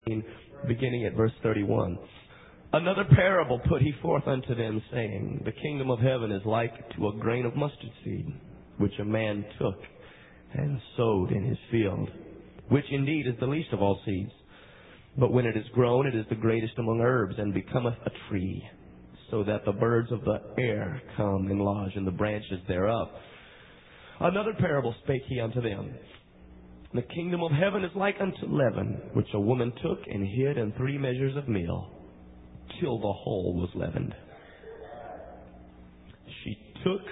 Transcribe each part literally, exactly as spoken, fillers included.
beginning at verse thirty-one. Another parable put he forth unto them, saying, The kingdom of heaven is like to a grain of mustard seed, which a man took and sowed in his field, which indeed is the least of all seeds. But when it is grown, it is the greatest among herbs, and becometh a tree, so that the birds of the air come and lodge in the branches thereof. Another parable spake he unto them. The kingdom of heaven is like unto leaven, which a woman took and hid in three measures of meal, till the whole was leavened. She took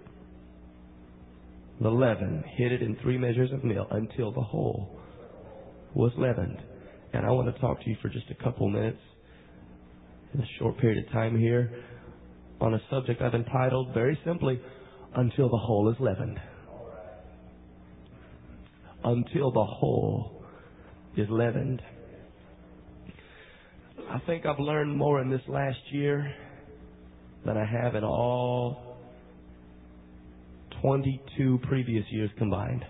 the leaven, hid it in three measures of meal, until the whole was leavened. And I want to talk to you for just a couple minutes, in a short period of time here, on a subject I've entitled, very simply, Until the Whole is Leavened. Until the whole is leavened. I think I've learned more in this last year than I have in all twenty-two previous years combined.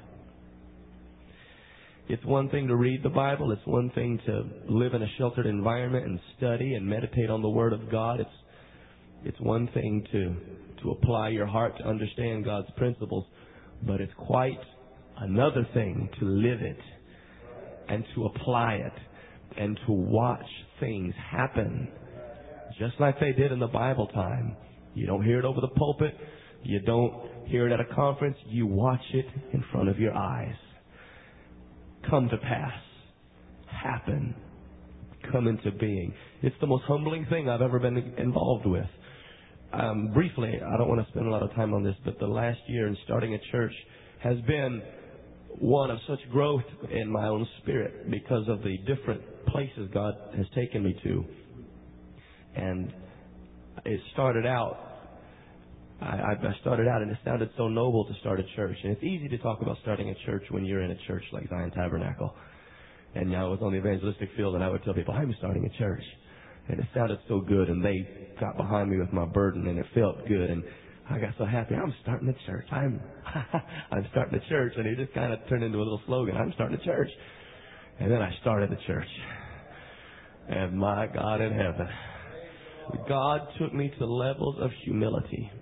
It's one thing to read the Bible. It's one thing to live in a sheltered environment and study and meditate on the Word of God. It's it's one thing to to apply your heart to understand God's principles, but it's quite another thing to live it and to apply it and to watch things happen just like they did in the Bible time. You don't hear it over the pulpit. You don't hear it at a conference. You watch it in front of your eyes. Come to pass. Happen. Come into being. It's the most humbling thing I've ever been involved with. Um, briefly, I don't want to spend a lot of time on this, but the last year in starting a church has been one of such growth in my own spirit because of the different places God has taken me to. And it started out, I, I started out and it sounded so noble to start a church. And it's easy to talk about starting a church when you're in a church like Zion Tabernacle. And you know, I was on the evangelistic field and I would tell people, I'm starting a church. And it sounded so good and they got behind me with my burden and it felt good. And I got so happy. I'm starting a church. I'm I'm starting a church. And it just kind of turned into a little slogan. I'm starting a church. And then I started the church. And my God in heaven, God took me to levels of humility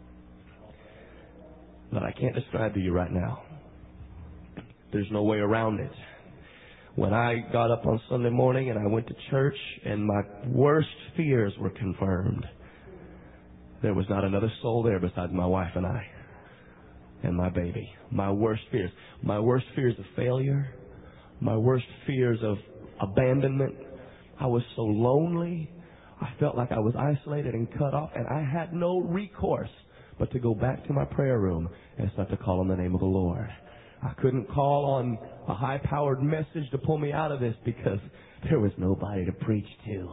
that I can't describe to you right now. There's no way around it. When I got up on Sunday morning and I went to church and my worst fears were confirmed. There was not another soul there besides my wife and I and my baby. My worst fears. My worst fears of failure. My worst fears of abandonment. I was so lonely. I felt like I was isolated and cut off, and I had no recourse but to go back to my prayer room and start to call on the name of the Lord. I couldn't call on a high-powered message to pull me out of this because there was nobody to preach to.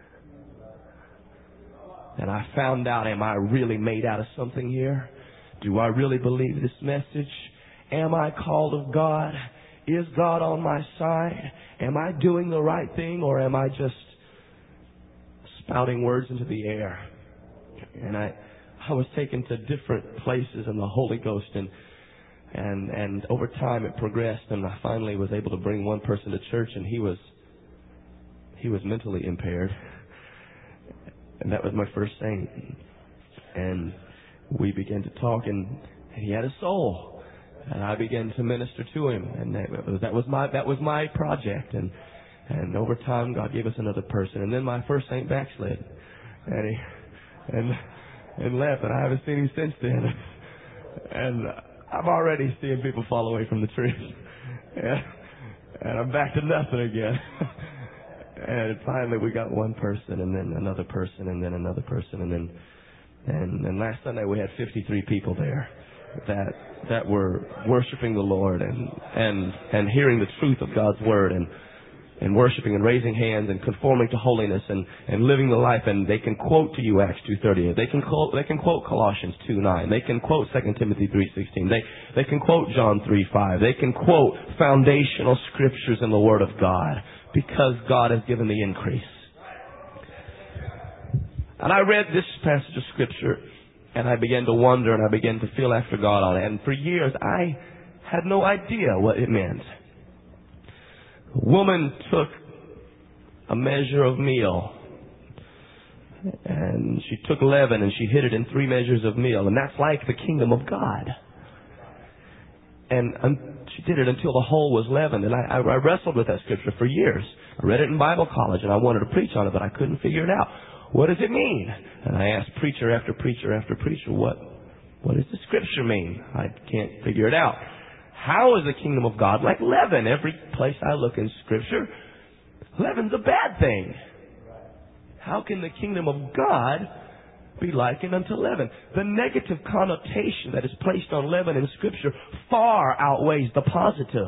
And I found out, am I really made out of something here? Do I really believe this message? Am I called of God? Is God on my side? Am I doing the right thing, or am I just spouting words into the air? And I, I was taken to different places in the Holy Ghost, and and and over time it progressed, and I finally was able to bring one person to church, and he was he was mentally impaired. And that was my first saint. And we began to talk, and he had a soul. And I began to minister to him. And that was, that was my that was my project. And and over time, God gave us another person. And then my first saint backslid. And he and and left. And I haven't seen him since then. And I've already seen people fall away from the truth. And, and I'm back to nothing again. And finally we got one person, and then another person, and then another person, and then and, and last Sunday we had fifty-three people there that that were worshiping the Lord and and and hearing the truth of God's word, and and worshiping and raising hands and conforming to holiness and, and living the life. And they can quote to you Acts two thirty. They can quote they can quote Colossians two nine. They can quote Second Timothy three sixteen. They they can quote John three five. They can quote foundational scriptures in the Word of God, because God has given the increase. And I read this passage of Scripture, and I began to wonder, and I began to feel after God on it. And for years, I had no idea what it meant. A woman took a measure of meal. And she took leaven and she hid it in three measures of meal. And that's like the kingdom of God. And um, she did it until the whole was leavened. And I, I, I wrestled with that scripture for years. I read it in Bible college and I wanted to preach on it, but I couldn't figure it out. What does it mean? And I asked preacher after preacher after preacher, what, what does the scripture mean? I can't figure it out. How is the kingdom of God like leaven? Every place I look in scripture, leaven's a bad thing. How can the kingdom of God be likened unto leaven? The negative connotation that is placed on leaven in scripture far outweighs the positive.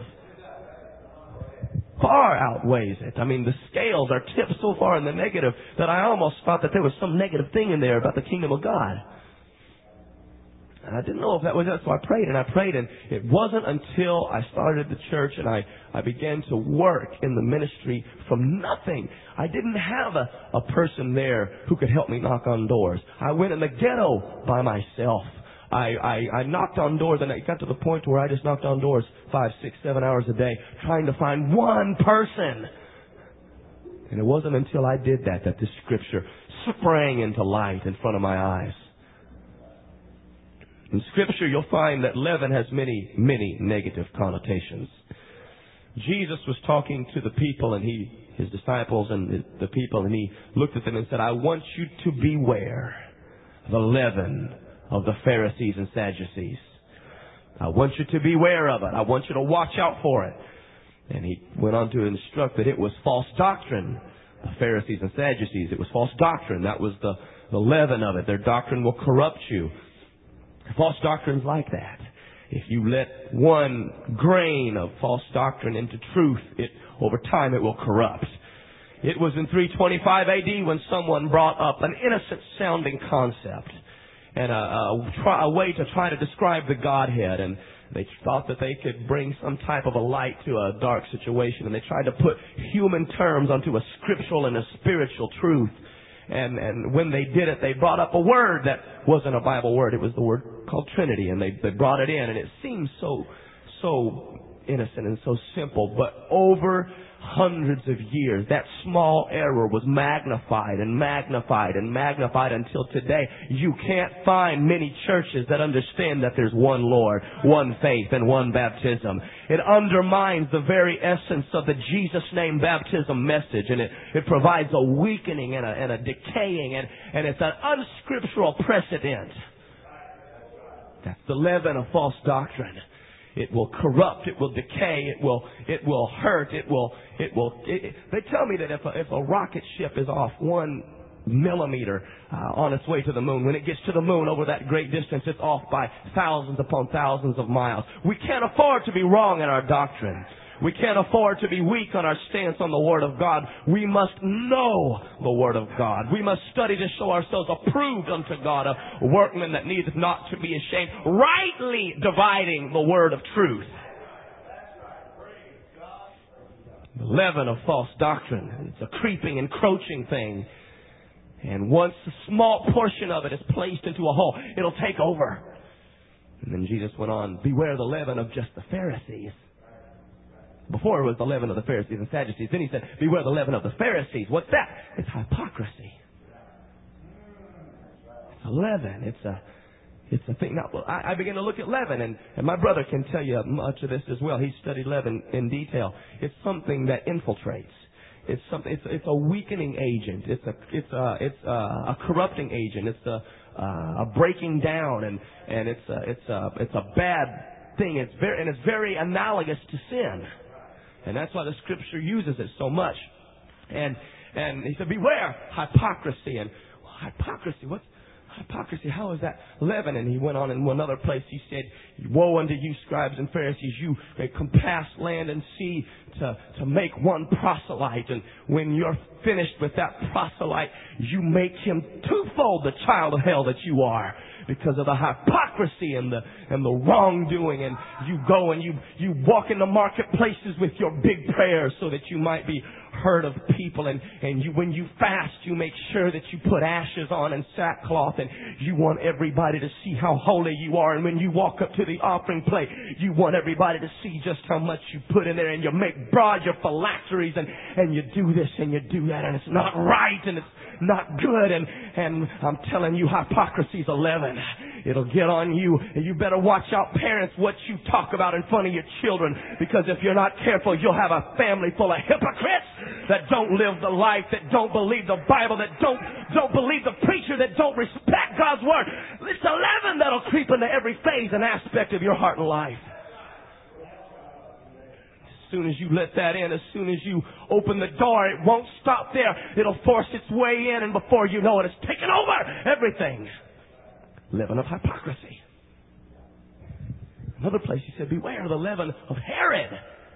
Far outweighs it. I mean, the scales are tipped so far in the negative that I almost thought that there was some negative thing in there about the kingdom of God. And I didn't know if that was it, so I prayed and I prayed, and it wasn't until I started the church and I, I began to work in the ministry from nothing. I didn't have a, a person there who could help me knock on doors. I went in the ghetto by myself. I, I, I knocked on doors, and it got to the point where I just knocked on doors five, six, seven hours a day trying to find one person. And it wasn't until I did that that this scripture sprang into light in front of my eyes. In scripture, you'll find that leaven has many, many negative connotations. Jesus was talking to the people and he, his disciples and the people, and he looked at them and said, I want you to beware the leaven of the Pharisees and Sadducees. I want you to beware of it. I want you to watch out for it. And he went on to instruct that it was false doctrine. The Pharisees and Sadducees, it was false doctrine. That was the, the leaven of it. Their doctrine will corrupt you. False doctrine's like that. If you let one grain of false doctrine into truth, it over time it will corrupt. It was in three twenty-five A D when someone brought up an innocent sounding concept and a, a, try, a way to try to describe the Godhead, and they thought that they could bring some type of a light to a dark situation, and they tried to put human terms onto a scriptural and a spiritual truth. And, and when they did it, they brought up a word that wasn't a Bible word. It was the word called Trinity. And they, they brought it in. And it seemed so, so innocent and so simple. But over hundreds of years, that small error was magnified and magnified and magnified until today. You can't find many churches that understand that there's one Lord, one faith, and one baptism. It undermines the very essence of the Jesus name baptism message, and it, it provides a weakening and a, and a decaying, and, and it's an unscriptural precedent. That's the leaven of false doctrine. It will corrupt. It will decay. It will. It will hurt. It will. It will. It, it, they tell me that if a, if a rocket ship is off one millimeter uh, on its way to the moon, when it gets to the moon over that great distance, it's off by thousands upon thousands of miles. We can't afford to be wrong in our doctrine. We can't afford to be weak on our stance on the Word of God. We must know the Word of God. We must study to show ourselves approved unto God, a workman that needeth not to be ashamed, rightly dividing the Word of truth. The leaven of false doctrine. It's a creeping, encroaching thing. And once a small portion of it is placed into a hole, it'll take over. And then Jesus went on, beware the leaven of just the Pharisees. Before it was the leaven of the Pharisees and Sadducees. Then he said, beware the leaven of the Pharisees. What's that? It's hypocrisy. It's a leaven. It's a, it's a thing. Now, I, I began to look at leaven, and, and my brother can tell you much of this as well. He studied leaven in detail. It's something that infiltrates. It's something. It's, it's a weakening agent. It's a, it's a, it's a, a corrupting agent. It's a, a breaking down, and, and it's a, it's a, it's a bad thing. It's very, and it's very analogous to sin. And that's why the Scripture uses it so much. And and he said, beware hypocrisy. And well, hypocrisy, what's hypocrisy? How is that leaven? And he went on in another place. He said, woe unto you, scribes and Pharisees, you compass land and sea to, to make one proselyte. And when you're finished with that proselyte, you make him twofold the child of hell that you are. Because of the hypocrisy and the and the wrongdoing, and you go and you you walk in the marketplaces with your big prayers so that you might be herd of people, and, and you, when you fast, you make sure that you put ashes on and sackcloth, and you want everybody to see how holy you are. And when you walk up to the offering plate, you want everybody to see just how much you put in there, and you make broad your phylacteries, and, and you do this and you do that, and it's not right, and it's not good. And, and I'm telling you, hypocrisy's a leaven. It'll get on you, and you better watch out, parents, what you talk about in front of your children, because if you're not careful, you'll have a family full of hypocrites that don't live the life, that don't believe the Bible, that don't don't believe the preacher, that don't respect God's Word. It's a leaven that'll creep into every phase and aspect of your heart and life. As soon as you let that in, as soon as you open the door, it won't stop there. It'll force its way in, and before you know it, it's taken over everything. Leaven of hypocrisy. Another place he said, beware of the leaven of Herod.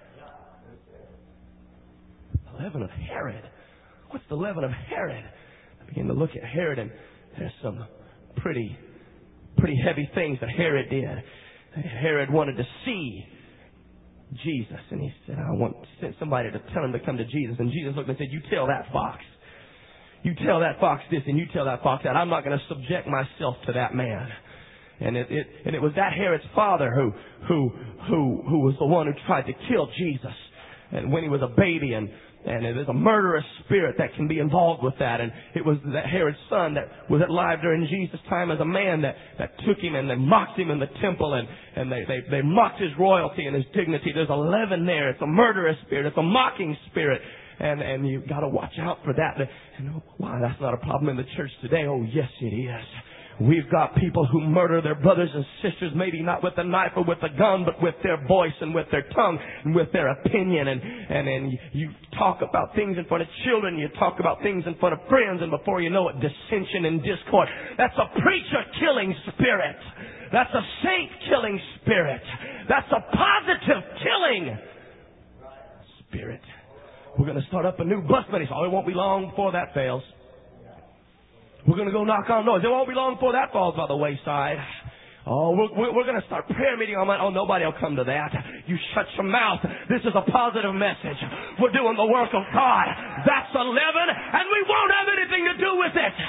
The leaven of Herod. What's the leaven of Herod? I began to look at Herod, and there's some pretty, pretty heavy things that Herod did. Herod wanted to see Jesus, and he said, I want sent somebody to tell him to come to Jesus. And Jesus looked and said, you tell that fox. You tell that fox this, and you tell that fox that. I'm not going to subject myself to that man. And it, it and it was that Herod's father who who who who was the one who tried to kill Jesus, and when he was a baby, and and there's a murderous spirit that can be involved with that. And it was that Herod's son that was alive during Jesus' time as a man that that took him and they mocked him in the temple, and and they they they mocked his royalty and his dignity. There's a leaven there. It's a murderous spirit. It's a mocking spirit. And and you've got to watch out for that. And why, that's not a problem in the church today. Oh, yes, it is. We've got people who murder their brothers and sisters, maybe not with a knife or with a gun, but with their voice and with their tongue and with their opinion. And, and, and you talk about things in front of children, you talk about things in front of friends, and before you know it, dissension and discord. That's a preacher-killing spirit. That's a saint-killing spirit. That's a positive killing spirit. We're going to start up a new bus ministry. Oh, it won't be long before that fails. We're going to go knock on doors. It won't be long before that falls by the wayside. Oh, we're, we're, we're going to start prayer meeting on that. Oh, nobody will come to that. You shut your mouth. This is a positive message. We're doing the work of God. That's a leaven, and we won't have anything to do with it.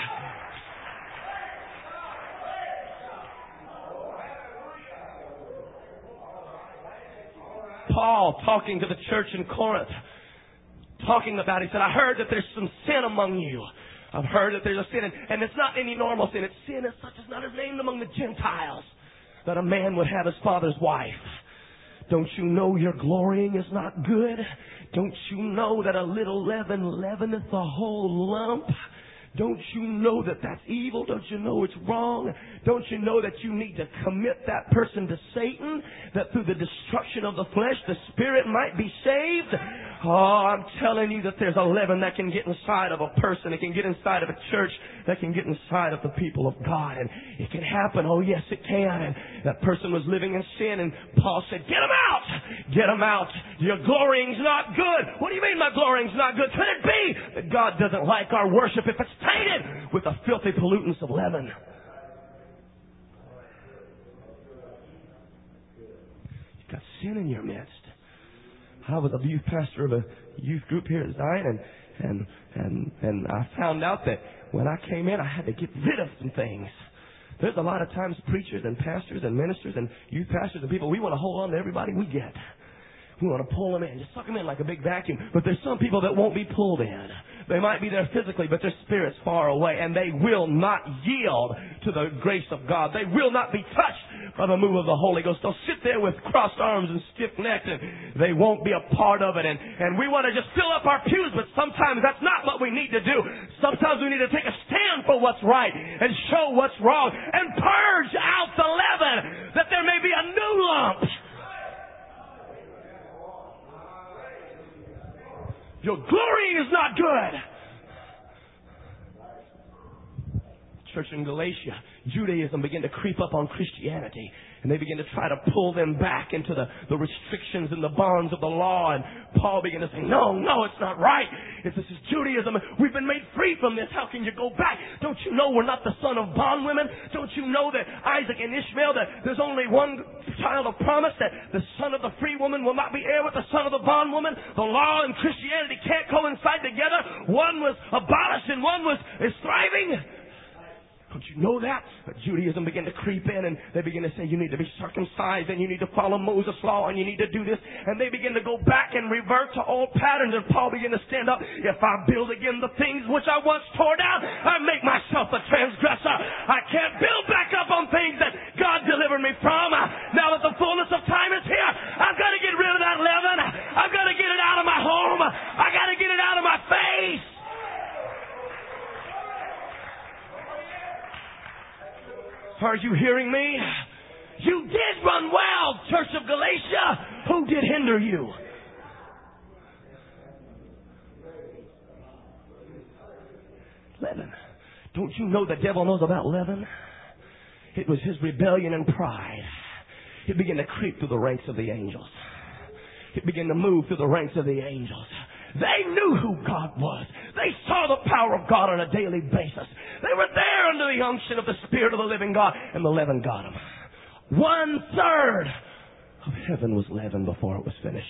Paul, talking to the church in Corinth, talking about, he said, I heard that there's some sin among you. I've heard that there's a sin, and, and it's not any normal sin. It's sin as such as not is named among the Gentiles, that a man would have his father's wife. Don't you know your glorying is not good? Don't you know that a little leaven leaveneth the whole lump? Don't you know that that's evil? Don't you know it's wrong? Don't you know that you need to commit that person to Satan? That through the destruction of the flesh, the spirit might be saved? Oh, I'm telling you that there's a leaven that can get inside of a person. It can get inside of a church. That can get inside of the people of God. And it can happen. Oh, yes, it can. And that person was living in sin. And Paul said, get him out. Get him out. Your glorying's not good. What do you mean my glorying's not good? Could it be that God doesn't like our worship if it's tainted with the filthy pollutants of leaven? You've got sin in your midst. I was a youth pastor of a youth group here at Zion, and and and and I found out that when I came in, I had to get rid of some things. There's a lot of times preachers and pastors and ministers and youth pastors and people, we want to hold on to everybody we get. We want to pull them in, just suck them in like a big vacuum. But there's some people that won't be pulled in. They might be there physically, but their spirit's far away, and they will not yield to the grace of God. They will not be touched by the move of the Holy Ghost. They'll sit there with crossed arms and stiff-necked, and they won't be a part of it. And, and we want to just fill up our pews, but sometimes that's not what we need to do. Sometimes we need to take a stand for what's right and show what's wrong and purge out the leaven, that there may be a new lump. Your glory is not good. church in Galatia, Judaism began to creep up on Christianity. And they began to try to pull them back into the, the restrictions and the bonds of the law. And Paul began to say, no, no, it's not right. If this is Judaism, we've been made free from this. How can you go back? Don't you know we're not the son of bondwomen? Don't you know that Isaac and Ishmael, that there's only one child of promise, that the son of the free woman will not be heir with the son of the bondwoman? The law and Christianity can't coincide together. One was abolished and one was is thriving. Don't you know that? But Judaism began to creep in, and they began to say, you need to be circumcised, and you need to follow Moses' law, and you need to do this. And they began to go back and revert to old patterns. And Paul began to stand up. If I build again the things which I once tore down, I make myself a transgressor. I can't build back up on things that God delivered me from. Now that the fullness of time is here, I've got to get rid of that leaven. I've got to get it out of my home. I've got to get it out of my face. Are you hearing me? You did run well, Church of Galatia. Who did hinder you? Leaven. Don't you know the devil knows about leaven? It was his rebellion and pride. It began to creep through the ranks of the angels. It began to move through the ranks of the angels. They knew who God was. They saw the power of God on a daily basis. They were there under the unction of the Spirit of the living God, and the leaven got them. One third of heaven was leavened before it was finished.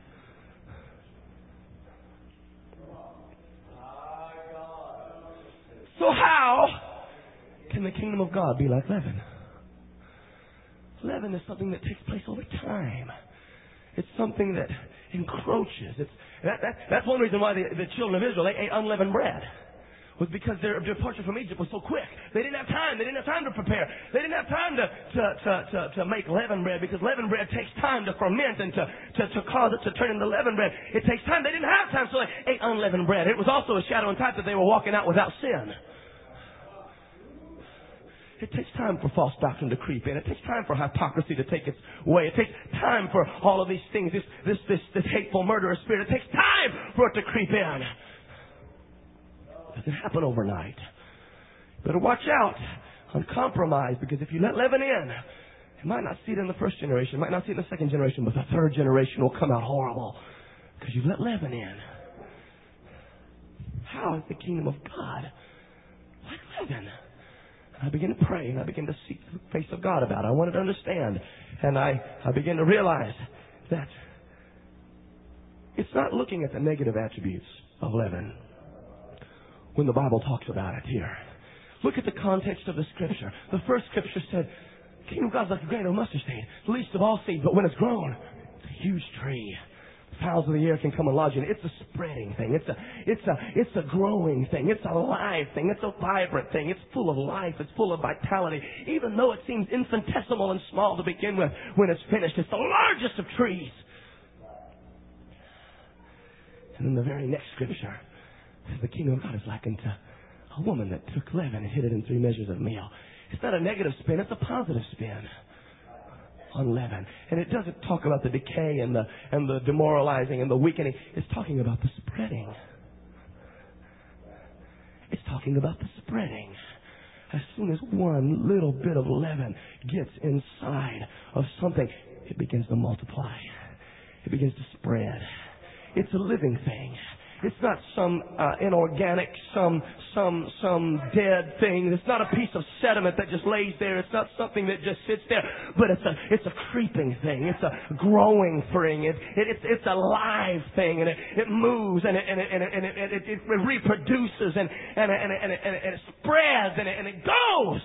So how can the kingdom of God be like leaven? Leaven is something that takes place over time. It's something that encroaches. It's, that, that, that's one reason why the, the children of Israel, they ate unleavened bread. Was because their departure from Egypt was so quick. They didn't have time. They didn't have time to prepare. They didn't have time to to to to, to make leavened bread, because leavened bread takes time to ferment and to, to to cause it to turn into leavened bread. It takes time. They didn't have time, so they ate unleavened bread. It was also a shadow and type that they were walking out without sin. It takes time for false doctrine to creep in. It takes time for hypocrisy to take its way. It takes time for all of these things, this this this, this hateful, murderous spirit. It takes time for it to creep in. It doesn't happen overnight. Better watch out on compromise, because if you let leaven in, you might not see it in the first generation, you might not see it in the second generation, but the third generation will come out horrible because you let leaven in. How is the kingdom of God like leaven? And I began to pray, and I began to seek the face of God about it. I wanted to understand, and I, I began to realize that it's not looking at the negative attributes of leaven when the Bible talks about it here. Look at the context of the scripture. The first scripture said, the kingdom of God is like a grain of mustard seed, the least of all seeds, but when it's grown, it's a huge tree. The fowls of the air can come and lodge in it. It's a spreading thing. It's a, it's a, it's a growing thing. It's a live thing. It's a vibrant thing. It's full of life. It's full of vitality. Even though it seems infinitesimal and small to begin with, when it's finished, it's the largest of trees. And in the very next scripture, the kingdom of God is likened to a woman that took leaven and hid it in three measures of meal. It's not a negative spin, it's a positive spin on leaven. And it doesn't talk about the decay and the and the demoralizing and the weakening. It's talking about the spreading. It's talking about the spreading. As soon as one little bit of leaven gets inside of something, it begins to multiply. It begins to spread. It's a living thing. It's not some uh, inorganic, some some some dead thing. It's not a piece of sediment that just lays there. It's not something that just sits there. But it's a it's a creeping thing. It's a growing thing. It, it, it's it's a live thing, and it, it moves and it and it and it, and it, it, it, it reproduces and and and it, and it, and it, and it spreads and it, and it goes.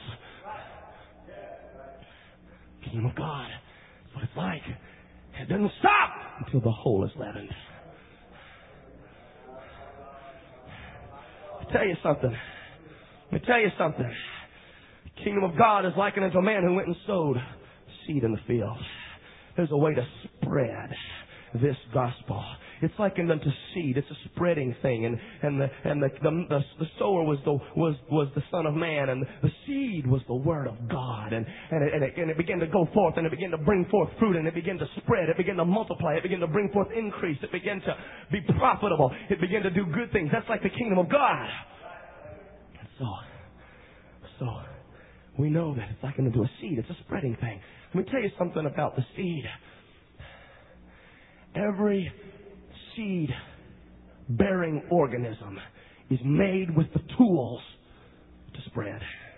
Kingdom of God. That's what it's like. It doesn't stop until the whole is leavened. Let me tell you something. Let me tell you something. The kingdom of God is likened unto a man who went and sowed seed in the field. There's a way to spread this gospel. It's likened unto seed. It's a spreading thing, and and the and the the, the, the sower was the was was the Son of Man, and the seed was the Word of God, and and it, and it, and it began to go forth, and it began to bring forth fruit, and it began to spread. It began to multiply. It began to bring forth increase. It began to be profitable. It began to do good things. That's like the kingdom of God. And so, So we know that it's like into a seed. It's a spreading thing. Let me tell you something about the seed. Every seed-bearing organism is made with the tools to spread.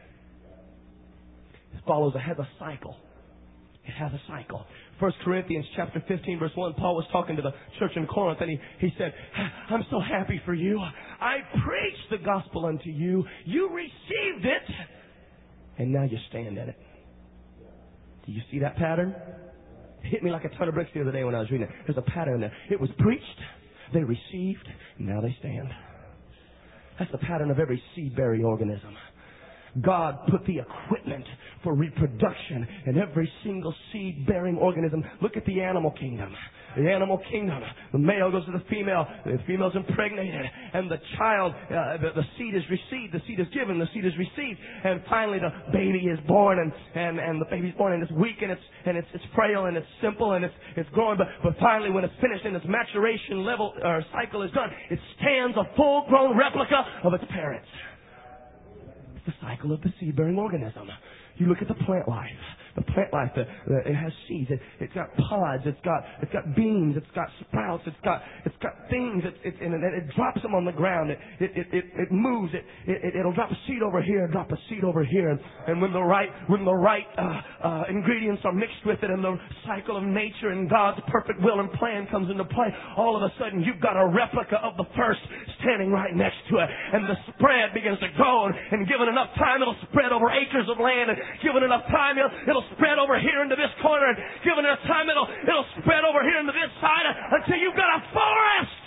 It follows a, has a cycle. It has a cycle. First Corinthians chapter fifteen, verse one, Paul was talking to the church in Corinth, and he, he said, I'm so happy for you. I preached the gospel unto you. You received it, and now you stand in it. Do you see that pattern? It hit me like a ton of bricks the other day when I was reading it. There's a pattern there. It was preached, they received, and now they stand. That's the pattern of every seed-bearing organism. God put the equipment for reproduction in every single seed-bearing organism. Look at the animal kingdom. The animal kingdom. The male goes to the female. The female's impregnated. And the child, uh, the, the seed is received. The seed is given. The seed is received. And finally the baby is born. And, and, and the baby's born and it's weak and it's, and it's, it's frail and it's simple and it's, it's growing. But, but finally when it's finished and its maturation level or cycle is done, it stands a full-grown replica of its parents. The cycle of the seed-bearing organism. You look at the plant life. The plant life, the, the, it has seeds. It, it's got pods. It's got it's got beans. It's got sprouts. It's got it's got things. It, it, and it, it drops them on the ground. It it it, it, it moves. It, it it'll drop a seed over here. Drop a seed over here. And, and when the right when the right uh, uh, ingredients are mixed with it, and the cycle of nature and God's perfect will and plan comes into play, all of a sudden you've got a replica of the first standing right next to it. And the spread begins to go. And, and given enough time, it'll spread over acres of land. And given enough time, it'll, it'll spread over here into this corner, and given enough time, it'll it'll spread over here into this side until you've got a forest.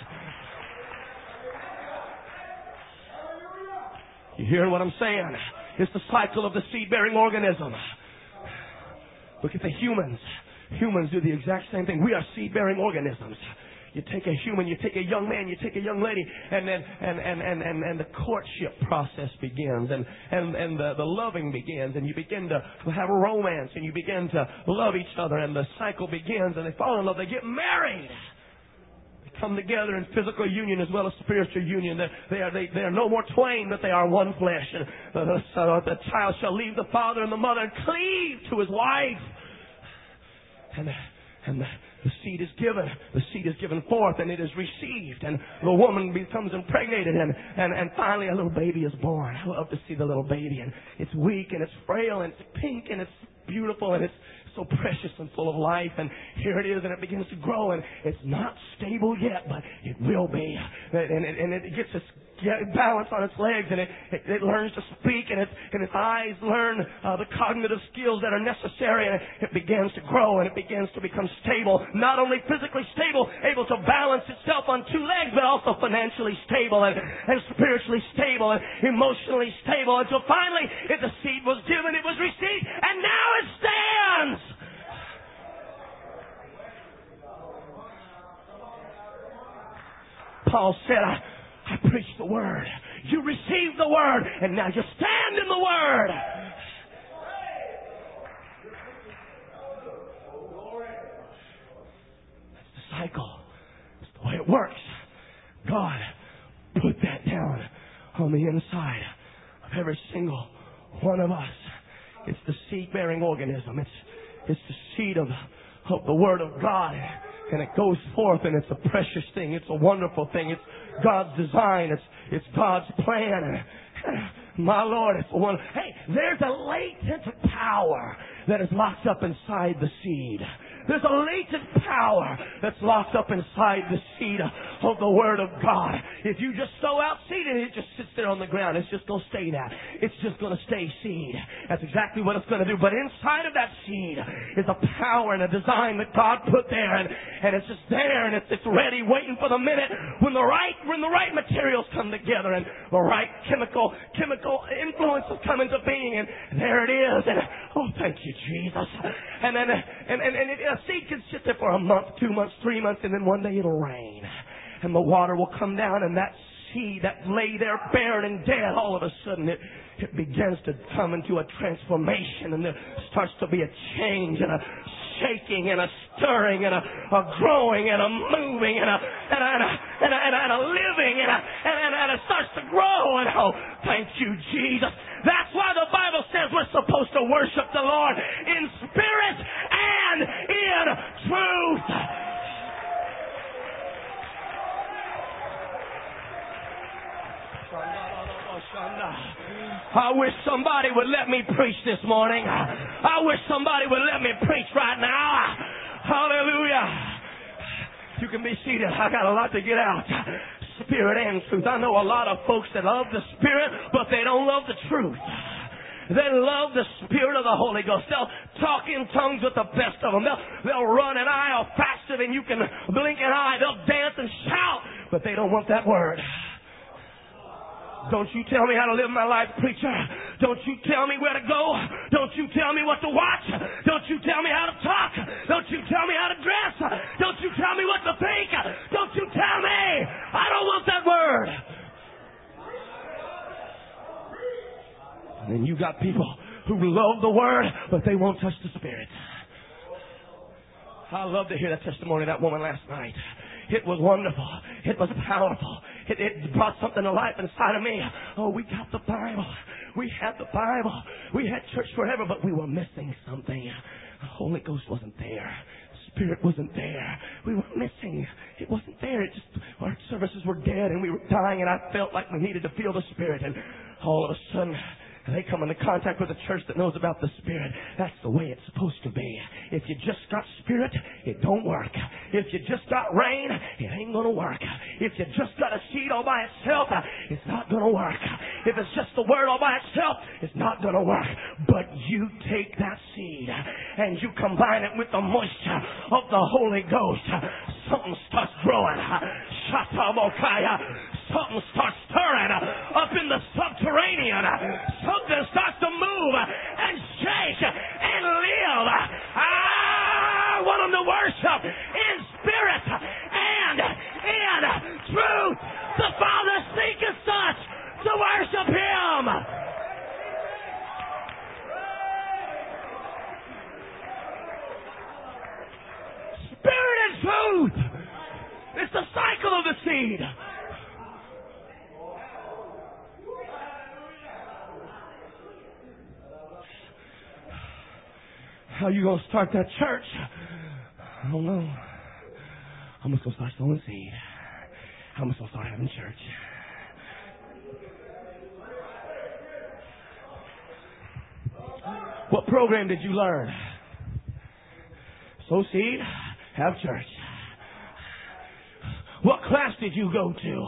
You hear what I'm saying? It's the cycle of the seed-bearing organism. Look at the humans. Humans do the exact same thing. We are seed-bearing organisms. You take a human, you take a young man, you take a young lady, and then and and and and, and the courtship process begins, and and and the, the loving begins, and you begin to have a romance, and you begin to love each other, and the cycle begins, and they fall in love, they get married. They come together in physical union as well as spiritual union. They, they are they, they are no more twain, but they are one flesh. And the, so the child shall leave the father and the mother and cleave to his wife, and and the, The seed is given. The seed is given forth and it is received. And the woman becomes impregnated and, and, and finally a little baby is born. I love to see the little baby. And it's weak and it's frail and it's pink and it's beautiful and it's so precious and full of life. And here it is and it begins to grow and it's not stable yet, but it will be. And it, and it gets its balance on its legs and it, it, it learns to speak and, it, and its eyes learn uh, the cognitive skills that are necessary and it, it begins to grow and it begins to become stable. Not only physically stable, able to balance itself on two legs, but also financially stable and, and spiritually stable and emotionally stable until finally, if the seed was given, it was received, and now it stands. Paul said, I, I preached the word. You received the word, and now you stand in the word. That's the cycle. That's the way it works. God put that down on the inside of every single one of us. It's the seed-bearing organism. It's it's the seed of, of the Word of God. And it goes forth and it's a precious thing. It's a wonderful thing. It's God's design. It's it's God's plan. My Lord, it's a one. Hey, there's a latent power that is locked up inside the seed. There's a latent power that's locked up inside the seed of the Word of God. If you just sow out seed and it just sits there on the ground, it's just going to stay that. It's just going to stay seed. That's exactly what it's going to do. But inside of that seed is a power and a design that God put there, and, and it's just there, and it's, it's ready, waiting for the minute when the right when the right materials come together and the right chemical chemical influences come into being, and there it is. And oh, thank you, Jesus. And then and and, and it, a seed can sit there for a month, two months, three months, and then one day it'll rain. And the water will come down, and that seed that lay there barren and dead, all of a sudden it, it begins to come into a transformation, and there starts to be a change and a shaking and a stirring and a, a growing and a moving and a, and a, and a, and a, and a, and a living and, a, and, and, and it starts to grow, going, oh, thank you, Jesus. That's why the Bible says we're supposed to worship the Lord in spirit and in truth. I wish somebody would let me preach this morning. I wish somebody would let me preach right now. Hallelujah. You can be seated. I got a lot to get out. Spirit and truth. I know a lot of folks that love the Spirit, but they don't love the truth. They love the Spirit of the Holy Ghost. They'll talk in tongues with the best of them. They'll, they'll run an aisle faster than you can blink an eye. They'll dance and shout, but they don't want that word. Don't you tell me how to live my life, preacher. Don't you tell me where to go. Don't you tell me what to watch. Don't you tell me how to talk. Don't you tell me how to dress. Don't you tell me what to think. Don't you tell me. I don't want that word. And then you got people who love the word, but they won't touch the Spirit. I love to hear that testimony of that woman last night. It was wonderful. It was powerful. It, it brought something to life inside of me. Oh, we got the Bible. We had the Bible. We had church forever, but we were missing something. The Holy Ghost wasn't there. Spirit wasn't there. We were missing. It wasn't there. It just, our services were dead and we were dying, and I felt like we needed to feel the Spirit. And all of a sudden, they come into contact with a church that knows about the Spirit. That's the way it's supposed to be. If you just got Spirit, it don't work. If you just got rain, it ain't going to work. If you just got a seed all by itself, it's not going to work. If it's just the Word all by itself, it's not going to work. But you take that seed and you combine it with the moisture of the Holy Ghost. Something starts growing. Shatabokaya. Something starts stirring up in the subterranean. Something starts to move and shake and live. I want them to worship in spirit and in truth. The Father seeketh such to worship Him. Spirit and truth. It's the cycle of the seed. How you going to start that church? I don't know. I'm just going to start sowing seed. I'm just going to start having church. What program did you learn? Sow seed, have church. What class did you go to?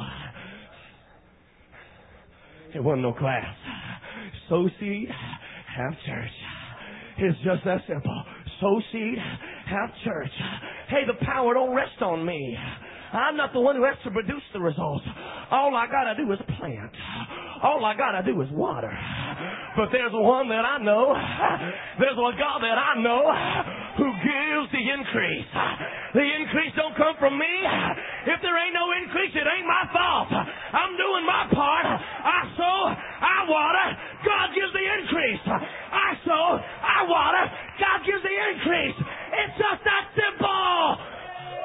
There wasn't no class. Sow seed, have church. It's just that simple. Sow seed, have church. Hey, the power don't rest on me. I'm not the one who has to produce the results. All I gotta do is plant. All I gotta do is water. But there's one that I know. There's one God that I know who gives the increase. The increase don't come from me. If there ain't no increase, it ain't my fault. I'm doing my part. I sow, I water, God gives the increase. I sow, I water, God gives the increase. It's just that simple.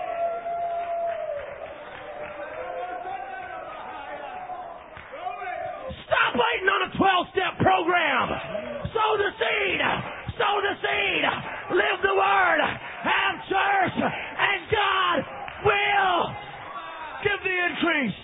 Stop waiting on a twelve-step program. Sow the seed. Sow the seed. Live the word. Have church. And God will give the increase.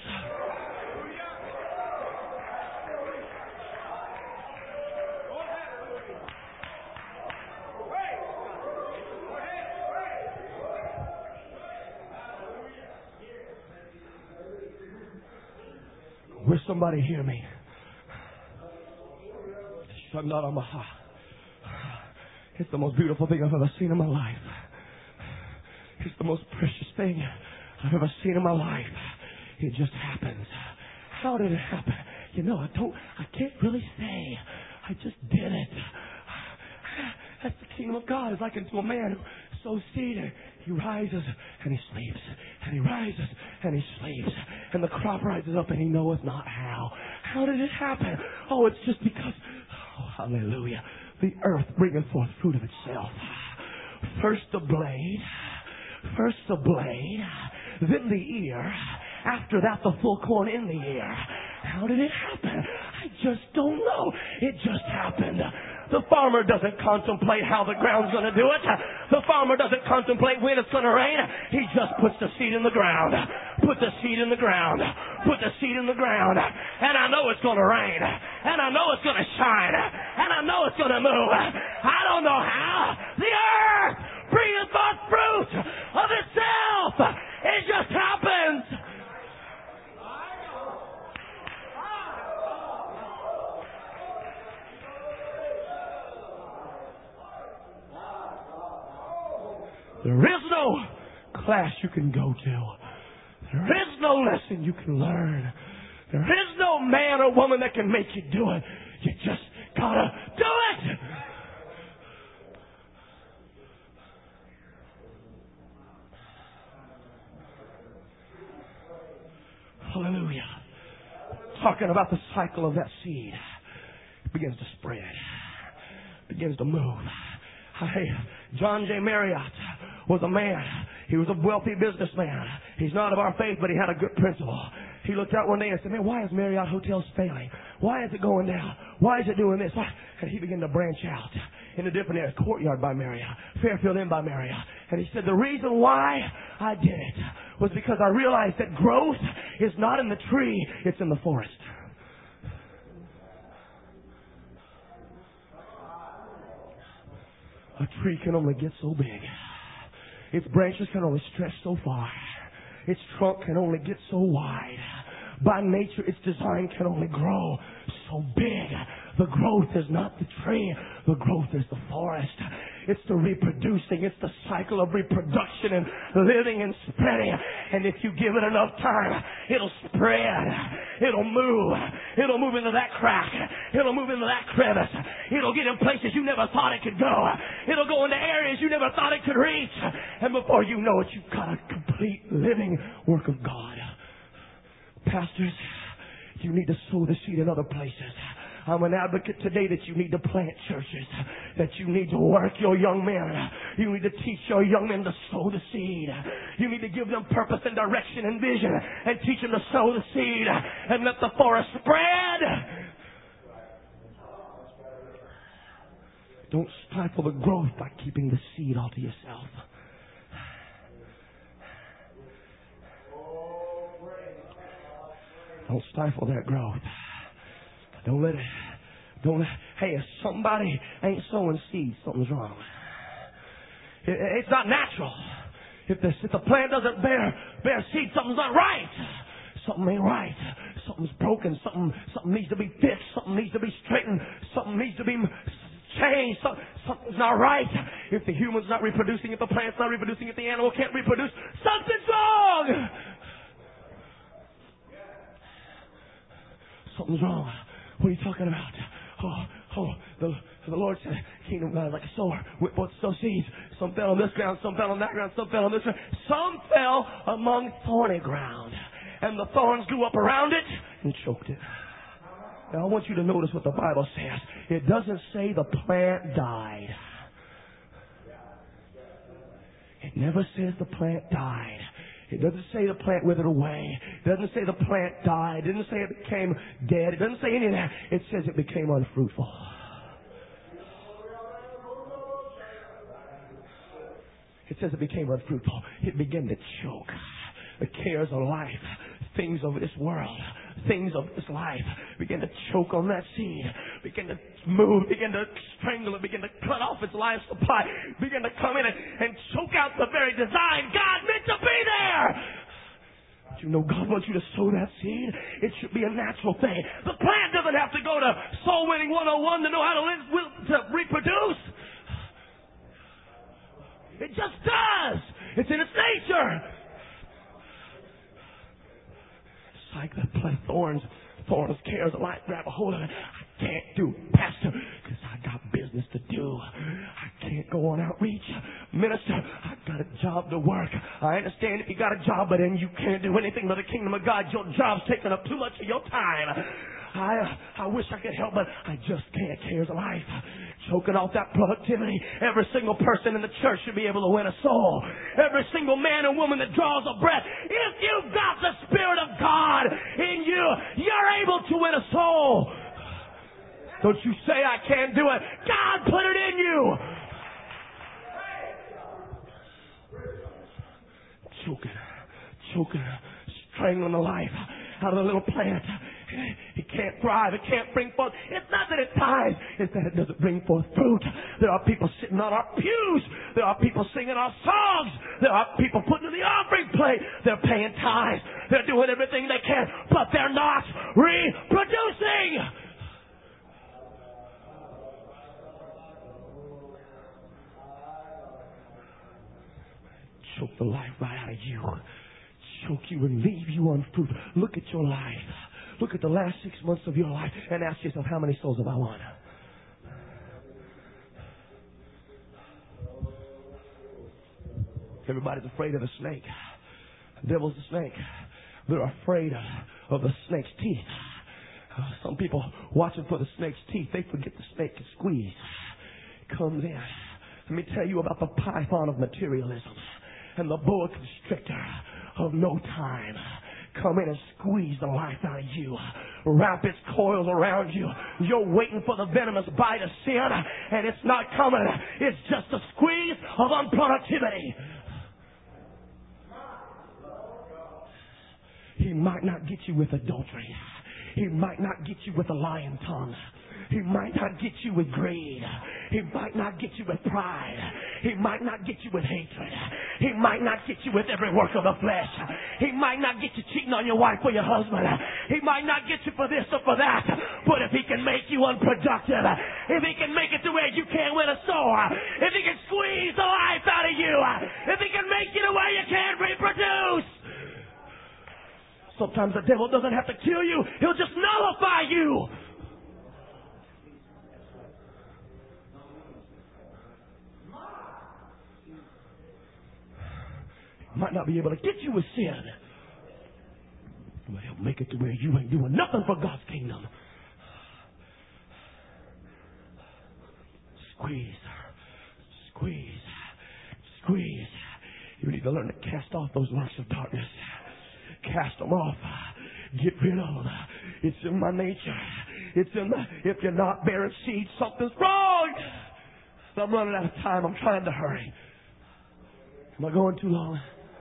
Will somebody hear me? It's the most beautiful thing I've ever seen in my life. It's the most precious thing I've ever seen in my life. It just happens. How did it happen? You know, I don't, I can't really say. I just did it. That's the kingdom of God. It's like into a man who sows seed. He rises and he sleeps. And he rises and he sleeps. And the crop rises up and he knoweth not how. How did it happen? Oh, it's just because, oh, hallelujah, the earth bringeth forth fruit of itself. First the blade, first the blade, then the ear. After that, the full corn in the ear. How did it happen? I just don't know. It just happened. The farmer doesn't contemplate how the ground's going to do it. The farmer doesn't contemplate when it's going to rain. He just puts the seed in the ground. Put the seed in the ground. Put the seed in the ground. And I know it's going to rain. And I know it's going to shine. And I know it's going to move. I don't know how. The earth bringeth forth fruit of itself. It just happens. There is no class you can go to. There is no lesson you can learn. There is no man or woman that can make you do it. You just gotta do it. Hallelujah. Talking about the cycle of that seed. It begins to spread. It begins to move. Hey, John J. Marriott was a man. He was a wealthy businessman. He's not of our faith, but he had a good principle. He looked out one day and said, man, why is Marriott Hotels failing? Why is it going down? Why is it doing this? Why? And he began to branch out in a different area. Courtyard by Marriott. Fairfield Inn by Marriott. And he said, the reason why I did it was because I realized that growth is not in the tree, it's in the forest. A tree can only get so big. Its branches can only stretch so far. Its trunk can only get so wide. By nature, its design can only grow so big. The growth is not the tree. The growth is the forest. It's the reproducing. It's the cycle of reproduction and living and spreading. And if you give it enough time, it'll spread. It'll move. It'll move into that crack. It'll move into that crevice. It'll get in places you never thought it could go. It'll go into areas you never thought it could reach. And before you know it, you've got a complete living work of God. Pastors, you need to sow the seed in other places. I'm an advocate today that you need to plant churches, that you need to work your young men. You need to teach your young men to sow the seed. You need to give them purpose and direction and vision and teach them to sow the seed and let the forest spread. Don't stifle the growth by keeping the seed all to yourself. Don't stifle that growth. Don't let it, don't let, hey, if somebody ain't sowing seeds, something's wrong. It, it's not natural. If the, if the plant doesn't bear, bear seed, something's not right. Something ain't right. Something's broken. Something, something needs to be fixed. Something needs to be straightened. Something needs to be changed. Some, something's not right. If the human's not reproducing, if the plant's not reproducing, if the animal can't reproduce, something's wrong. Something's wrong. What are you talking about? Oh, oh, the, the Lord said, kingdom of God is like a sower. With both sow seeds. Some fell on this ground, some fell on that ground, some fell on this ground. Some fell among thorny ground. And the thorns grew up around it and choked it. Now I want you to notice what the Bible says. It doesn't say the plant died. It never says the plant died. It doesn't say the plant withered away. It doesn't say the plant died. It doesn't say it became dead. It doesn't say any of that. It says it became unfruitful. It says it became unfruitful. It began to choke. The cares of life, things of this world, things of this life began to choke on that seed, began to move, began to strangle it, began to cut off its life supply, began to come in and, and choke out the very design God meant to be there. But you know God wants you to sow that seed. It should be a natural thing. The plant doesn't have to go to Soul Winning one oh one to know how to, live, to reproduce. It just does. It's in its nature. Like the plant thorns, thorns, cares of life, grab a hold of it. I can't do it, Pastor, because I got business to do. I can't go on outreach. Minister, I got a job to work. I understand if you got a job, but then you can't do anything for the kingdom of God. Your job's taking up too much of your time. I, I wish I could help, but I just can't. Cares of life. Choking off that productivity. Every single person in the church should be able to win a soul. Every single man and woman that draws a breath. If you've got the Spirit of God in you, you're able to win a soul. Don't you say I can't do it. God put it in you. Choking, choking, strangling the life out of the little plant. It can't thrive. It can't bring forth. It's not that it dies. It's that it doesn't bring forth fruit. There are people sitting on our pews. There are people singing our songs. There are people putting in the offering plate. They're paying tithes. They're doing everything they can, but they're not reproducing. Choke the life right out of you. Choke you and leave you unfruitful. Look at your life. Look at the last six months of your life and ask yourself, how many souls have I won? Everybody's afraid of the snake. The devil's the snake. They're afraid of the snake's teeth. Some people watching for the snake's teeth, they forget the snake can squeeze. It comes in. Let me tell you about the python of materialism and the boa constrictor of no time. Come in and squeeze the life out of you. Wrap its coils around you. You're waiting for the venomous bite of sin, and it's not coming. It's just a squeeze of unproductivity. He might not get you with adultery. He might not get you with a lying tongue. He might not get you with greed. He might not get you with pride. He might not get you with hatred. He might not get you with every work of the flesh. He might not get you cheating on your wife or your husband. He might not get you for this or for that. But if he can make you unproductive, if he can make it to where you can't win a soul, if he can squeeze the life out of you, if he can make you to where you can't reproduce. Sometimes the devil doesn't have to kill you. He'll just nullify you. Might not be able to get you with sin, but he'll make it to where you ain't doing nothing for God's kingdom. Squeeze, squeeze, squeeze. You need to learn to cast off those works of darkness. Cast them off. Get rid of them. It's in my nature. It's in the, if you're not bearing seed, something's wrong. I'm running out of time. I'm trying to hurry. Am I going too long?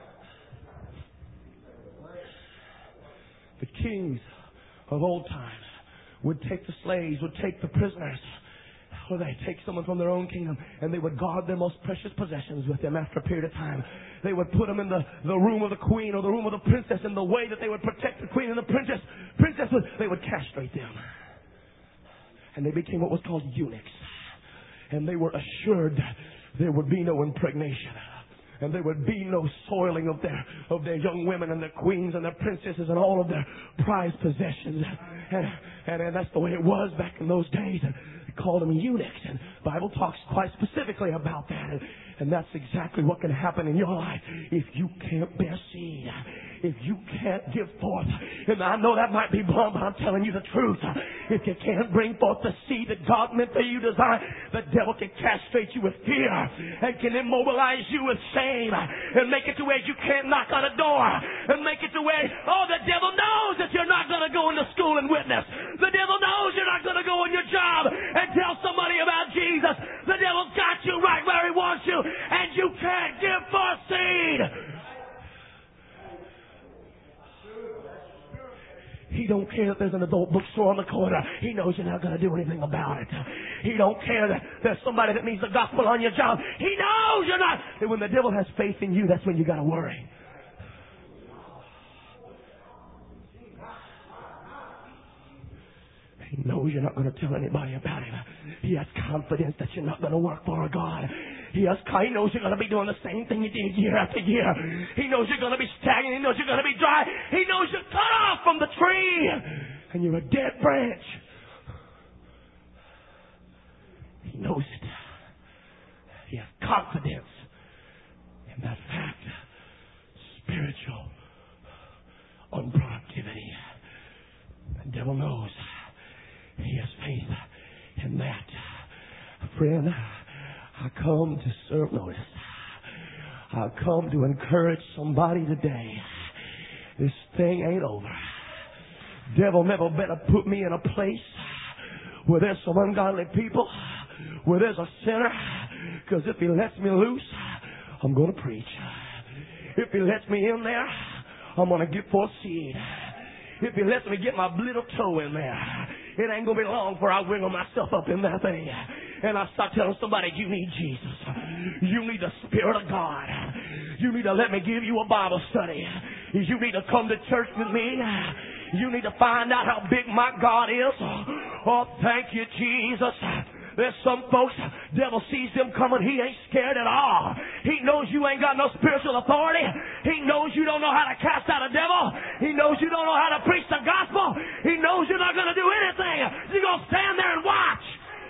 The kings of old time would take the slaves, would take the prisoners, or they take someone from their own kingdom, and they would guard their most precious possessions with them after a period of time. They would put them in the, the room of the queen or the room of the princess, in the way that they would protect the queen and the princess. Princess would, they would castrate them. And they became what was called eunuchs. And they were assured that there would be no impregnation. And there would be no soiling of their of their young women and their queens and their princesses and all of their prized possessions. And, and, and that's the way it was back in those days. And they called them eunuchs. And the Bible talks quite specifically about that. And, and that's exactly what can happen in your life if you can't bear seed. If you can't give forth. And I know that might be blunt, but I'm telling you the truth. If you can't bring forth the seed that God meant for you to design, the devil can castrate you with fear and can immobilize you with shame and make it to where you can't knock on a door and make it to where, oh, the devil knows that you're not going to go into school and witness. The devil knows you're not going to go on your job and tell somebody about Jesus. The devil's got you right where he wants you, and you can't give forth seed. He don't care that there's an adult bookstore on the corner. He knows you're not going to do anything about it. He don't care that there's somebody that needs the gospel on your job. He knows you're not. And when the devil has faith in you, that's when you got to worry. He knows you're not going to tell anybody about him. He has confidence that you're not going to work for a God. He, has, he knows you're going to be doing the same thing you did year after year. He knows you're going to be stagnant. He knows you're going to be dry. He knows you're cut off from the tree. And you're a dead branch. He knows it. He has confidence in that fact. Spiritual unproductivity. The devil knows He has faith in that. Friend, I come to serve notice. I come to encourage somebody today. This thing ain't over. Devil never better put me in a place where there's some ungodly people, where there's a sinner, because if he lets me loose, I'm going to preach. If he lets me in there, I'm going to get forth seed. If he lets me get my little toe in there, it ain't going to be long before I wiggle myself up in that thing. And I start telling somebody, you need Jesus. You need the Spirit of God. You need to let me give you a Bible study. You need to come to church with me. You need to find out how big my God is. Oh, thank you, Jesus. There's some folks, devil sees them coming, he ain't scared at all. He knows you ain't got no spiritual authority. He knows you don't know how to cast out a devil. He knows you don't know how to preach the gospel. He knows you're not going to do anything. You're going to stand there and watch.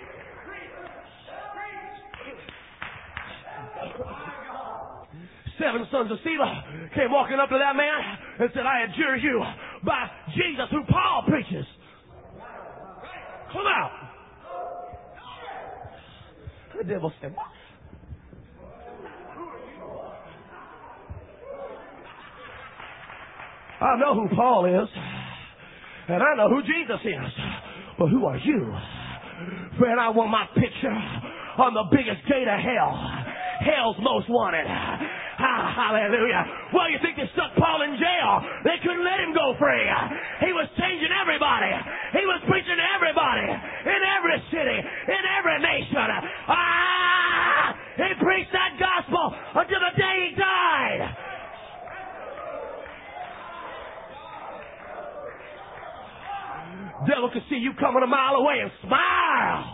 Seven sons of Sceva came walking up to that man and said, I adjure you by Jesus who Paul preaches. Come out. The devil said, what? I know who Paul is, and I know who Jesus is, but who are you? Friend, I want my picture on the biggest gate of hell. Hell's most wanted. Ah, hallelujah. Well, you think they stuck Paul in jail? They couldn't let him go free. He was changing everybody. He was preaching to everybody in every city, in every nation. Ah, he preached that gospel until the day he died. Devil can see you coming a mile away and smile.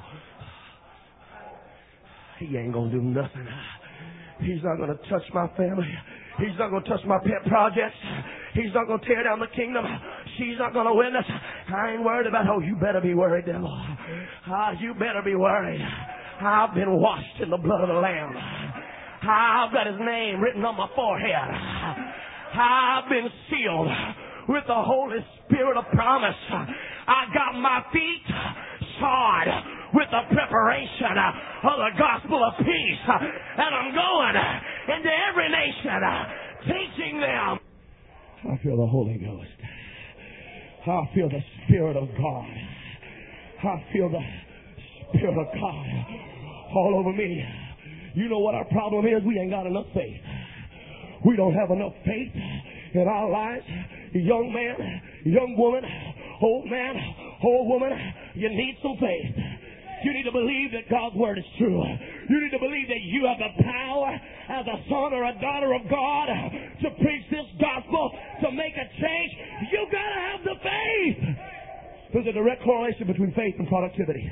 He ain't gonna do nothing. He's not gonna touch my family. He's not gonna touch my pet projects. He's not gonna tear down the kingdom. She's not gonna win us. I ain't worried about, oh, you better be worried, devil. Ah, you better be worried. I've been washed in the blood of the Lamb. I've got his name written on my forehead. I've been sealed with the Holy Spirit of promise. I got my feet shod with the preparation of the gospel of peace. And I'm going into every nation teaching them. I feel the Holy Ghost. I feel the Spirit of God. I feel the Spirit of God all over me. You know what our problem is? We ain't got enough faith. We don't have enough faith in our lives. Young man, young woman, old man, old woman, you need some faith. You need to believe that God's word is true. You need to believe that you have the power as a son or a daughter of God to preach this gospel, to make a change. You gotta have the faith. There's a direct correlation between faith and productivity.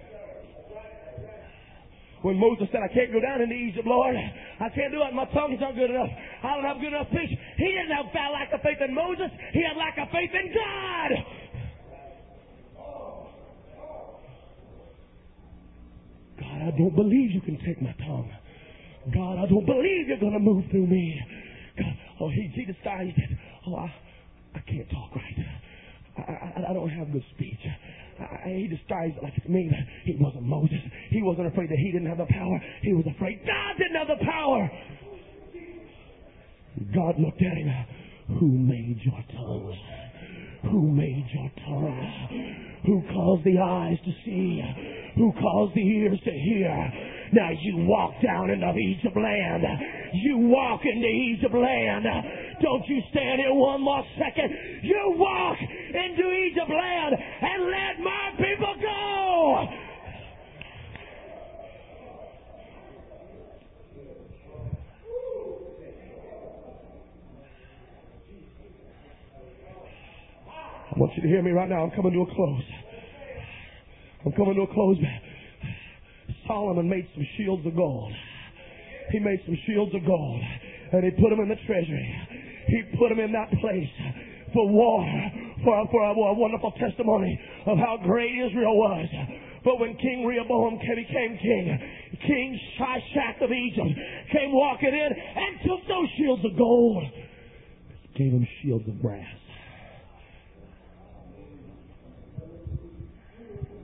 When Moses said, I can't go down into Egypt, Lord. I can't do it. My tongue's not good enough. I don't have good enough speech. He didn't have that lack of faith in Moses. He had lack of faith in God. God, I don't believe you can take my tongue. God, I don't believe you're going to move through me. God, oh, he, he disguised it. Oh, I, I can't talk right. I, I, I don't have good speech. I, he disguised it like it's me. He wasn't Moses. He wasn't afraid that he didn't have the power. He was afraid God didn't have the power. God looked at him. Who made your tongue? Who made your tongue? Who caused the eyes to see? Who caused the ears to hear? Now you walk down into Egypt land. You walk into Egypt land. Don't you stand here one more second. You walk into Egypt land and let my people go. I want you to hear me right now. I'm coming to a close. I'm coming to a close. Solomon made some shields of gold. He made some shields of gold. And he put them in the treasury. He put them in that place for war. For, for a, a wonderful testimony of how great Israel was. But when King Rehoboam became king, King Shishak of Egypt came walking in and took those shields of gold. Gave him shields of brass.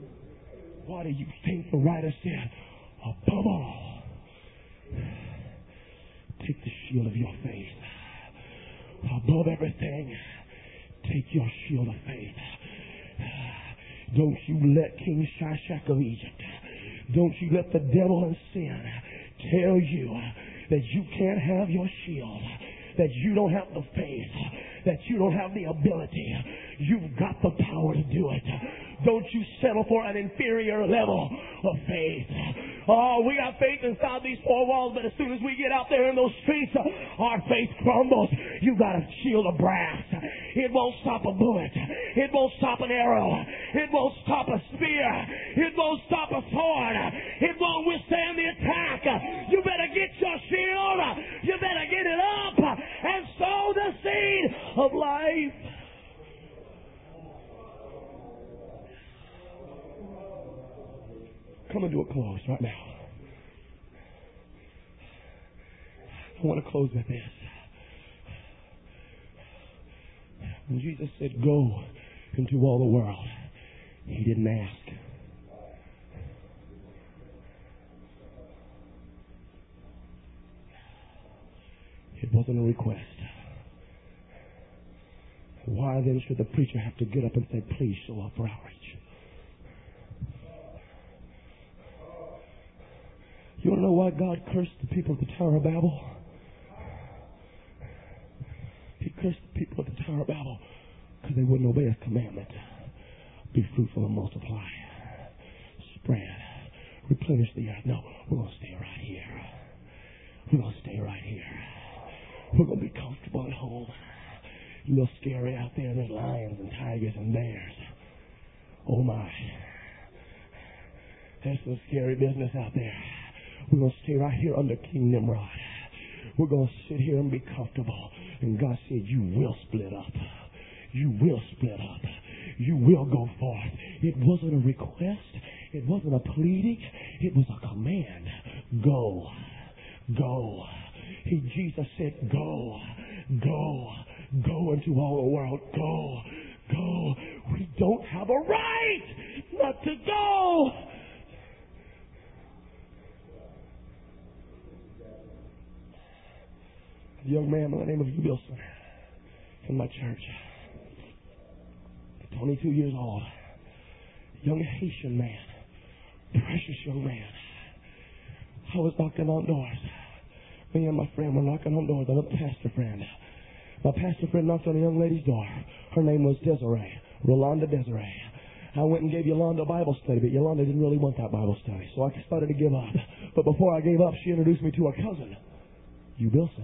What do you think the writer said? Above all, take the shield of your faith. Above everything, take your shield of faith. Don't you let King Shishak of Egypt, don't you let the devil and sin tell you that you can't have your shield, that you don't have the faith, that you don't have the ability. You've got the power to do it. Don't you settle for an inferior level of faith. Oh, we got faith inside these four walls, but as soon as we get out there in those streets, our faith crumbles. You got a shield of brass. It won't stop a bullet. It won't stop an arrow. It won't stop a spear. It won't stop a sword. It won't withstand the attack. You better get your shield. You better get it up and sow the seed of life. Coming to a close right now. I want to close with this. When Jesus said, go into all the world, He didn't ask. It wasn't a request. Why then should the preacher have to get up and say, please show up for outreach? You want to know why God cursed the people at the Tower of Babel? He cursed the people at the Tower of Babel because they wouldn't obey His commandment. Be fruitful and multiply. Spread. Replenish the earth. No, we're going to stay right here. We're going to stay right here. We're going to be comfortable at home. A little scary out there. There's lions and tigers and bears. Oh my. There's some scary business out there. We're going to stay right here under King Nimrod. We're going to sit here and be comfortable. And God said, you will split up. You will split up. You will go forth. It wasn't a request. It wasn't a pleading. It was a command. Go. Go. He, Jesus said, go. Go. Go into all the world. Go. Go. We don't have a right not to go. A young man by the name of Hugh Wilson in my church, twenty-two years old, young Haitian man, precious young man. I was knocking on doors. Me and my friend were knocking on doors. Another pastor friend. My pastor friend knocked on a young lady's door. Her name was Desiree, Rolanda Desiree. I went and gave Yolanda a Bible study, but Yolanda didn't really want that Bible study, so I started to give up. But before I gave up, she introduced me to her cousin, Hugh Wilson.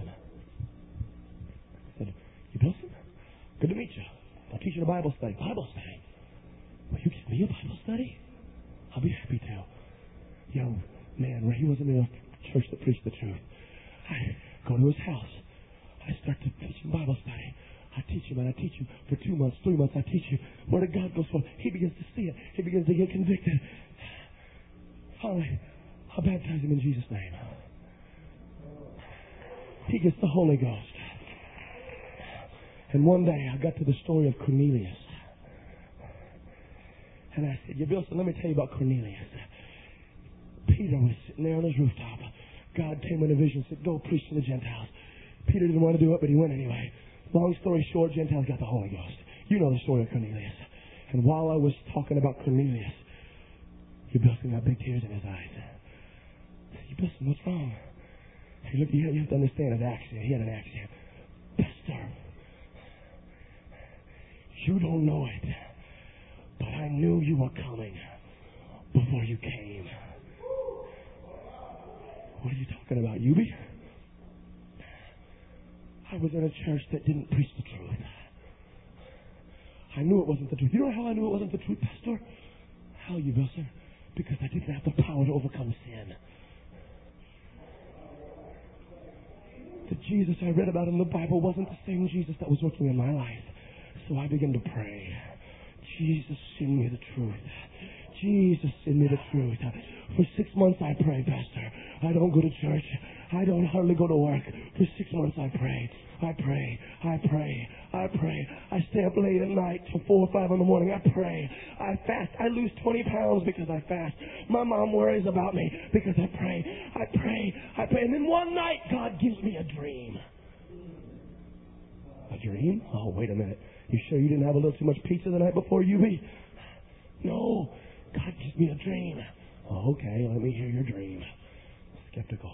You Wilson? Good to meet you. I'm teaching a Bible study. Bible study? Will you give me a Bible study? I'll be happy to. Young man, where he wasn't in a church that preached the truth. I go to his house. I start to teach him Bible study. I teach him and I teach him for two months, three months. I teach him. Word of God goes forth. He begins to see it. He begins to get convicted. Finally, I baptize him in Jesus' name. He gets the Holy Ghost. And one day I got to the story of Cornelius. And I said, yeah, Wilson, let me tell you about Cornelius. Peter was sitting there on his rooftop. God came in a vision and said, go preach to the Gentiles. Peter didn't want to do it, but he went anyway. Long story short, Gentiles got the Holy Ghost. You know the story of Cornelius. And while I was talking about Cornelius, you Wilson got big tears in his eyes. I said, you Wilson, what's wrong? He looked, you have to understand his accent. He had an accent. Pastor, you don't know it, but I knew you were coming before you came. What are you talking about, Yubi? I was in a church that didn't preach the truth. I knew it wasn't the truth. You know how I knew it wasn't the truth, Pastor? How, you Wilson? Because I didn't have the power to overcome sin. The Jesus I read about in the Bible wasn't the same Jesus that was working in my life. So I began to pray. Jesus, send me the truth. Jesus, send me the truth. For six months I prayed, Pastor. I don't go to church. I don't hardly go to work. For six months I prayed. I pray, I pray, I pray. I stay up late at night till four or five in the morning. I pray. I fast. I lose twenty pounds because I fast. My mom worries about me because I pray. I pray, I pray. And then one night God gives me a dream. A dream? Oh, wait a minute. You sure you didn't have a little too much pizza the night before, you be? No. God gives me a dream. Oh, okay, let me hear your dream. Skeptical.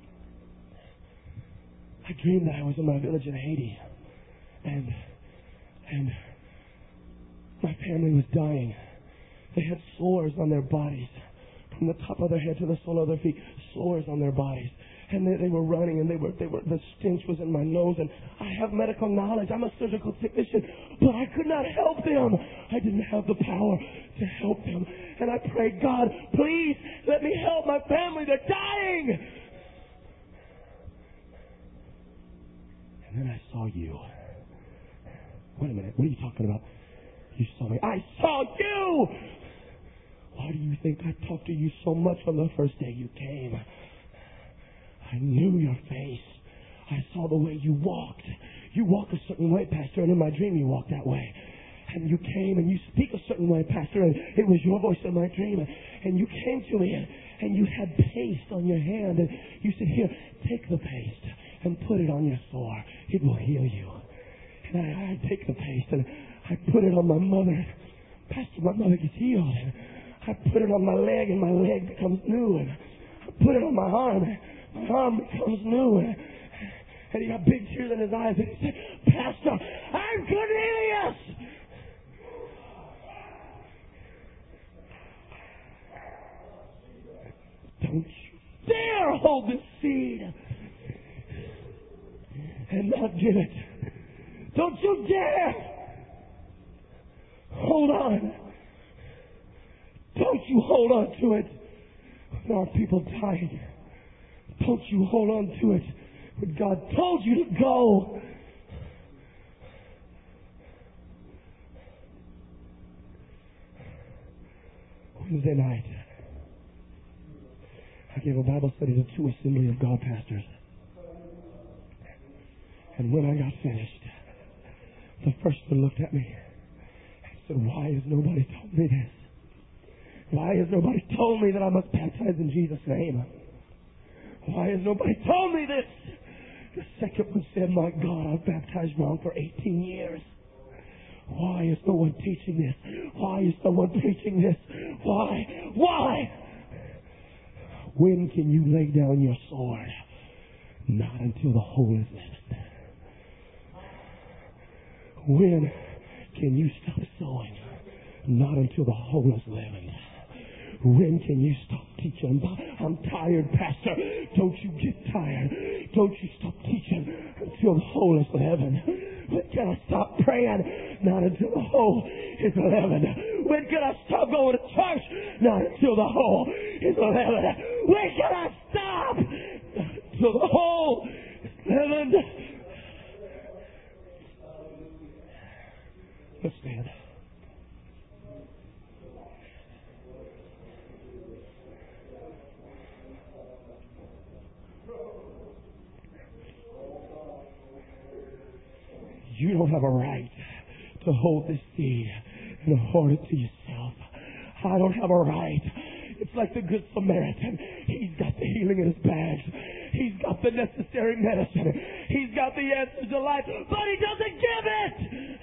I dreamed that I was in my village in Haiti, and and my family was dying. They had sores on their bodies, from the top of their head to the sole of their feet, sores on their bodies. And they, they were running, and they were, they were, the stench was in my nose, and I have medical knowledge. I'm a surgical technician, but I could not help them. I didn't have the power to help them. And I prayed, God, please let me help my family. They're dying. And then I saw you. Wait a minute. What are you talking about? You saw me. I saw you. Why do you think I talked to you so much on the first day you came? I knew your face. I saw the way you walked. You walk a certain way, Pastor, and in my dream you walked that way. And you came and you speak a certain way, Pastor, and it was your voice in my dream. And you came to me and, and you had paste on your hand, and you said, here, take the paste and put it on your sore. It will heal you. And I, I take the paste and I put it on my mother. Pastor, my mother gets healed. And I put it on my leg and my leg becomes new. And I put it on my arm and my arm becomes new. And, and he got big tears in his eyes and he said, Pastor, I'm Cornelius. Don't you dare hold this seed and not give it. Don't you dare hold on. Don't you hold on to it when our people dying. Don't you hold on to it when God told you to go. Wednesday night, I gave a Bible study to two Assembly of God pastors. And when I got finished, the first one looked at me and said, why has nobody told me this? Why has nobody told me that I must baptize in Jesus' name? Why has nobody told me this? The second one said, my God, I've baptized wrong for eighteen years. Why is no one teaching this? Why is no one preaching this? Why? Why? When can you lay down your sword? Not until the whole is living. When can you stop sowing? Not until the whole is living. When can you stop teaching? I'm tired, Pastor. Don't you get tired. Don't you stop teaching until the whole is leavened. When can I stop praying? Not until the whole is leavened. When can I stop going to church? Not until the whole is leavened. When can I stop? Not until the whole is leavened. Let's stand. You don't have a right to hold this seed and hoard it to yourself. I don't have a right. It's like the Good Samaritan. He's got the healing in his bags. He's got the necessary medicine. He's got the answers to life, but he doesn't give it.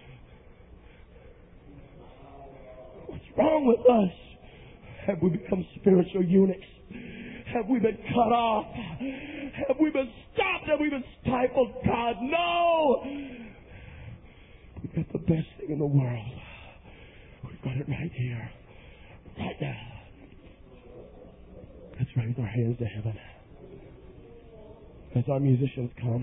What's wrong with us? Have we become spiritual eunuchs? Have we been cut off? Have we been stopped? Have we been stifled? God, no! We've got the best thing in the world. We've got it right here. Right now. Let's raise our hands to heaven. As our musicians come.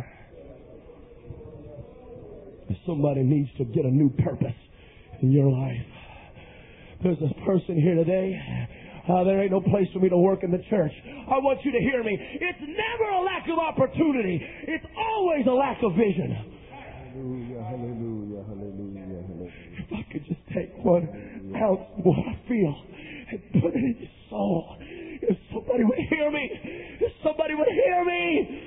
If somebody needs to get a new purpose in your life. There's a person here today. Uh, there ain't no place for me to work in the church. I want you to hear me. It's never a lack of opportunity. It's always a lack of vision. Hallelujah, hallelujah, hallelujah, hallelujah. If I could just take one ounce of what I feel and put it in your soul. If somebody would hear me, if somebody would hear me,